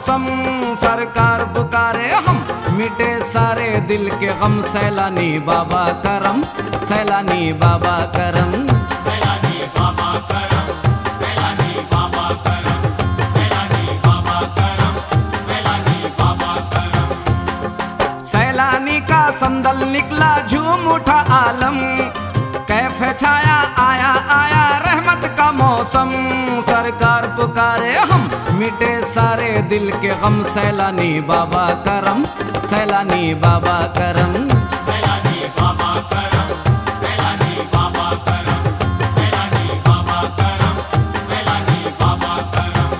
मौसम सरकार पुकारे हम, मिटे सारे दिल के गम। सैलानी बाबा करम, सैलानी बाबा करम, सैलानी बाबा करम, सैलानी बाबा करम, सैलानी बाबा करम, सैलानी बाबा करम। सैलानी का संदल निकला झूम उठा आलम, कैफ छाया आया आया रहमत का मौसम। सरकार पुकारे हम, मिटे सारे दिल के गम। सैलानी बाबा करम, सैलानी बाबा करम, सैलानी बाबा करम, सैलानी बाबा करम, सैलानी बाबा करम, सैलानी बाबा करम।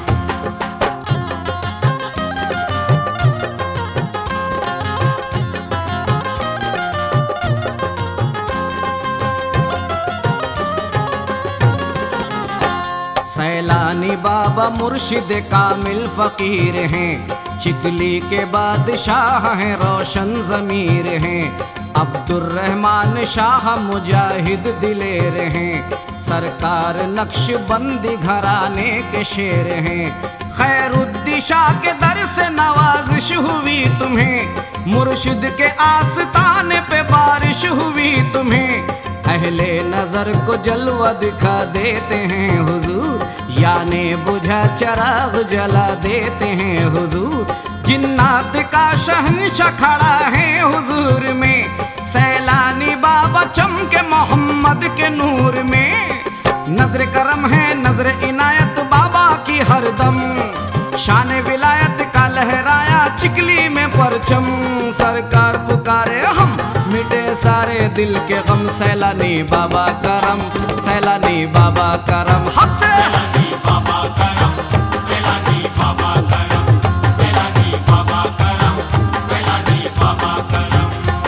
सैलानी बाबा मुर्शिद कामिल फकीर हैं, चिकली के बादशाह हैं, रोशन ज़मीर हैं। अब्दुर्रहमान शाह मुजाहिद दिलेर हैं, सरकार नक्शबंदी घराने के शेर हैं। खैरुद्दीन शाह के दर से नवाजिश हुई तुम्हें, मुर्शिद के आस्ताने पे बारिश हुई तुम्हें। अहले नजर को जलवा दिखा देते हैं हुजूर, याने बुझा चराग जला देते हैं हुजूर। जिन्नात का शहंशाह खड़ा है हुजूर में, सैलानी बाबा चमके मोहम्मद के नूर में। नजर करम है नजर इनायत बाबा की हरदम, शान विलायत का लहराया चिकली में परचम। सरकार पुकारे हम, मिटे सारे दिल के गम। सैलानी बाबा करम, सैलानी बाबा करम, हद से सैलानी बाबा करम, सैलानी बाबा करम, सैलानी बाबा करम, सैलानी बाबा करम।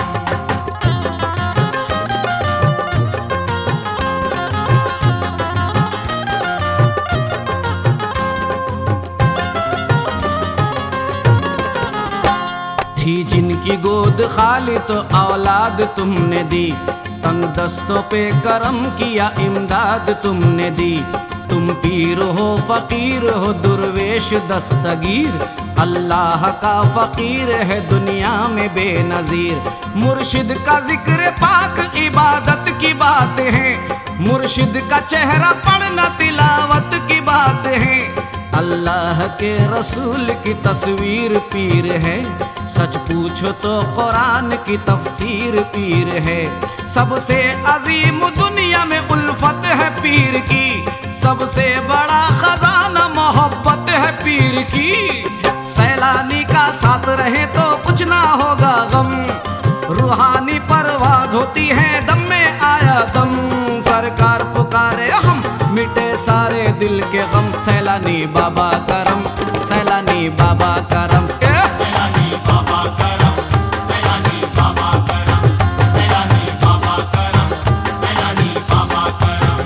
थी जिनकी गोद खाली तो औलाद तुमने दी, तंग दस्तों पे करम किया इमदाद तुमने दी। तुम पीर हो फकीर हो दुर्वेश दस्तगीर, अल्लाह का फकीर है दुनिया में बेनजीर। मुर्शिद का जिक्र पाक इबादत की बात है, मुर्शिद का चेहरा पढ़ना तिलावत की बात है। अल्लाह के रसूल की तस्वीर पीर है, सच पूछो तो कुरान की तफसीर पीर है। सबसे अजीम दुनिया में उल्फत है पीर की, सबसे बड़ा खजाना मोहब्बत है पीर की। सैलानी का साथ रहे तो कुछ ना होगा गम, रूहानी परवाज होती है दम में आया दम। सरकार पुकारे हम, मिटे सारे दिल के गम। सैलानी बाबा करम, सैलानी बाबा करम, सैलानी बाबा करम, सैलानी बाबा करम, सैलानी बाबा करम, सैलानी बाबा करम।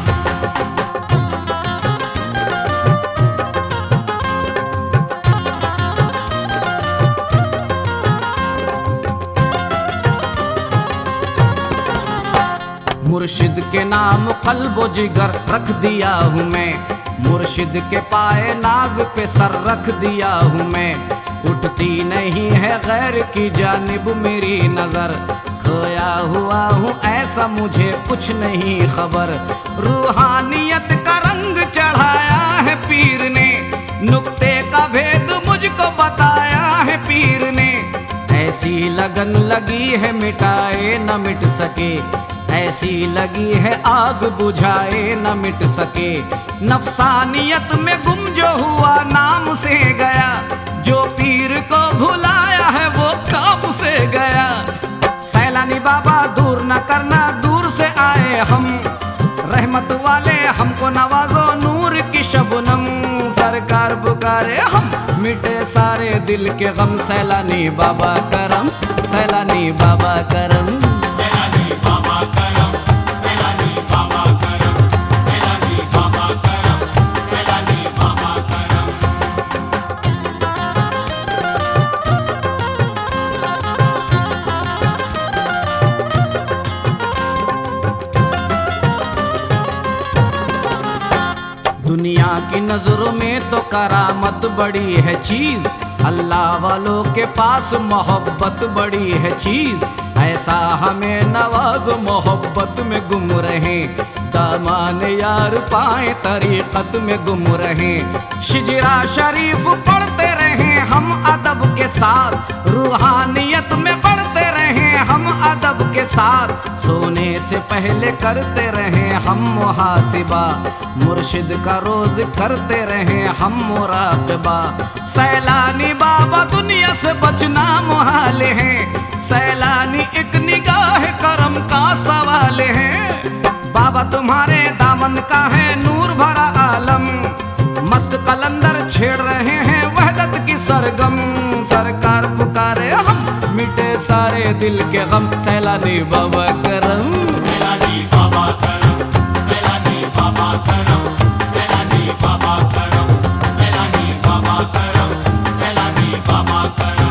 मुर्शिद के नाम कल्बो जिगर रख दिया हूँ मैं, मुर्शिद के पाए नाज पे सर रख दिया हूँ मैं। उठती नहीं है गैर की जानिब मेरी नजर, खोया हुआ हूँ ऐसा मुझे कुछ नहीं खबर। रूहानियत का रंग चढ़ाया है पीर ने, नुक्ते का भेद मुझको बताया है पीर ने। ऐसी लगन लगी है मिटाए न मिट सके, ऐसी लगी है आग बुझाए न मिट सके। नफसानियत में गुम जो हुआ नाम से गया, जो पीर को भुलाया है वो काम से गया। सैलानी बाबा दूर न करना, दूर से आए हम, रहमत वाले हमको नवाजो नूर की शबनम। सरकार पुकारे हम, मिटे सारे दिल के गम। सैलानी बाबा करम, सैलानी बाबा करम, सैलानी बाबा करम, सैलानी बाबा करम, सैलानी बाबा करम, सैलानी बाबा करम। दुनिया की नजरों में तो करामत बड़ी है चीज, अल्लाह वालों के पास मोहब्बत बड़ी है चीज, ऐसा हमें नवाज मोहब्बत में गुम रहे, दामान यार पाए तरीकत में गुम रहे। शिजरा शरीफ पढ़ते रहे हम अदब के साथ, रूहानियत में बढ़ते रहे हम अदब के साथ, सोने से पहले करते रहे हम मुहासिबा, मुर्शिद का रोज करते रहे हम मुराकबा। सैलानी बाबा दुनिया से बचना मुहाल है, सैलानी एक निगाह करम का सवाल है। बाबा तुम्हारे दामन का है नूर भरा आलम, मस्त कलंदर छेड़ रहे हैं वहदत की सरगम। सरकार पुकारे हम मिटे सारे दिल के गम, सैलानी बाबा करम, सैलानी बाबा करम, सैलानी बाबा करम, सैलानी बाबा करम, सैलानी बाबा करम, सैलानी बाबा करम।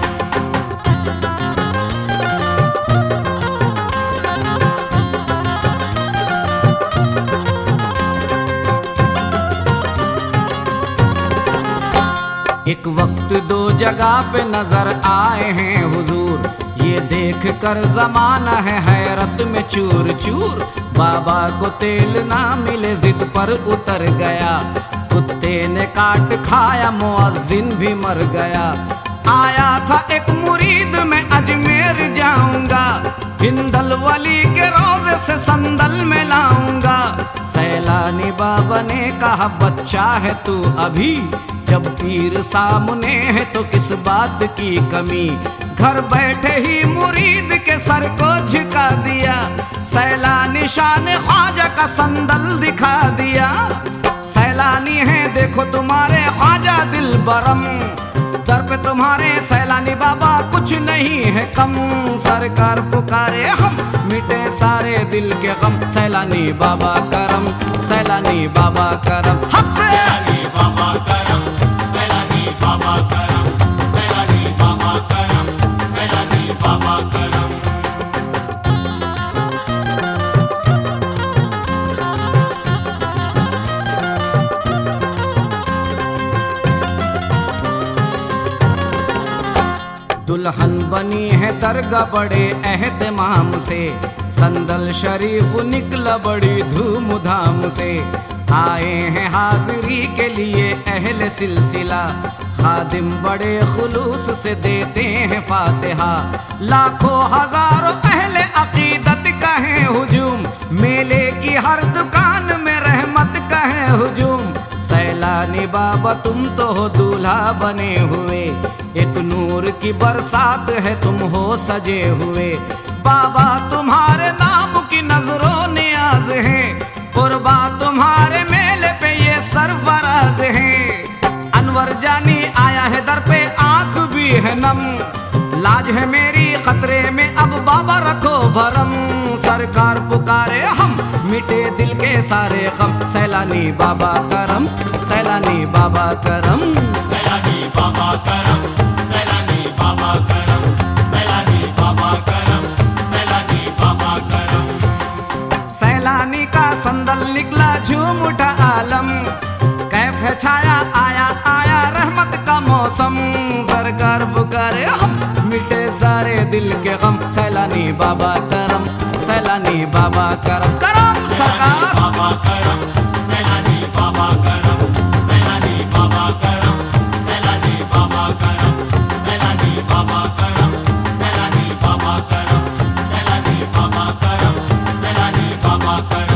एक वक्त दो जगह पे नजर आए हैं हुजूर, ये देख कर जमाना है हैरत में चूर चूर। बाबा को तेल ना मिले जिद पर उतर गया, कुत्ते ने काट खाया मुअज्जिन भी मर गया। आया था एक मुरीद मैं अजमेर जाऊंगा, हिंदल वली के रोजे से संदल में लाऊंगा। सैलानी बाबा ने कहा बच्चा है तू अभी, जब पीर सामने है तो किस बात की कमी। घर बैठे ही मुरीद के सर को झुका दिया, सैलानी शान ख्वाजा का संदल दिखा दिया। सैलानी है देखो तुम्हारे ख्वाजा दिल बरम, दर पे तुम्हारे सैलानी बाबा कुछ नहीं है कम। सरकार पुकारे हम मिटे सारे दिल के गम, सैलानी बाबा करम, सैलानी बाबा करम। हक से सैलानी बाबा करम, सैलानी बाबा करम, सैलानी बाबा करम, सैलानी बाबा करम। दुल्हन बनी है दरगाह बड़े एहतमाम से, संदल शरीफ निकला बड़ी धूमधाम से। आए हैं हाजिरी के लिए अहले सिलसिला, खादिम बड़े खुलूस से देते हैं फातिहा। लाखों हजारों अहले अकीदत का है हुजूम, मेले की हर दुकान में रहमत का है हुजूम। सैलानी बाबा तुम तो हो दूल्हा बने हुए, एक नूर की बरसात है तुम हो सजे हुए। बाबा तुम्हारे नाम की नजरों नियाज है, कुर्बा तुम्हारे मेले पे ये सरफराज है। अनवर जानी आया है दर पे आंख भी है नम, लाज है मेरी खतरे में अब बाबा रखो भरम। सरकार पुकारे हम मिटे दिल के सारे गम, सैलानी बाबा करम, सैलानी बाबा करम। सैलानी बाबा करम, सैलानी बाबा करम, सैलानी बाबा करम, सैलानी बाबा करम। सैलानी का संदल निकला झूम उठा आलम, कैफ है छाया आया आया रहमत का मौसम। सरकार पुकारे हम मिटे सारे दिल के गम, सैलानी बाबा करम, सैलानी बाबा करम। करम सरकार बाबा करम, सैलानी बाबा करम, सैलानी बाबा करम, सैलानी बाबा करम, सैलानी बाबा करम, सैलानी बाबा करम, सैलानी बाबा करम, सैलानी बाबा करम।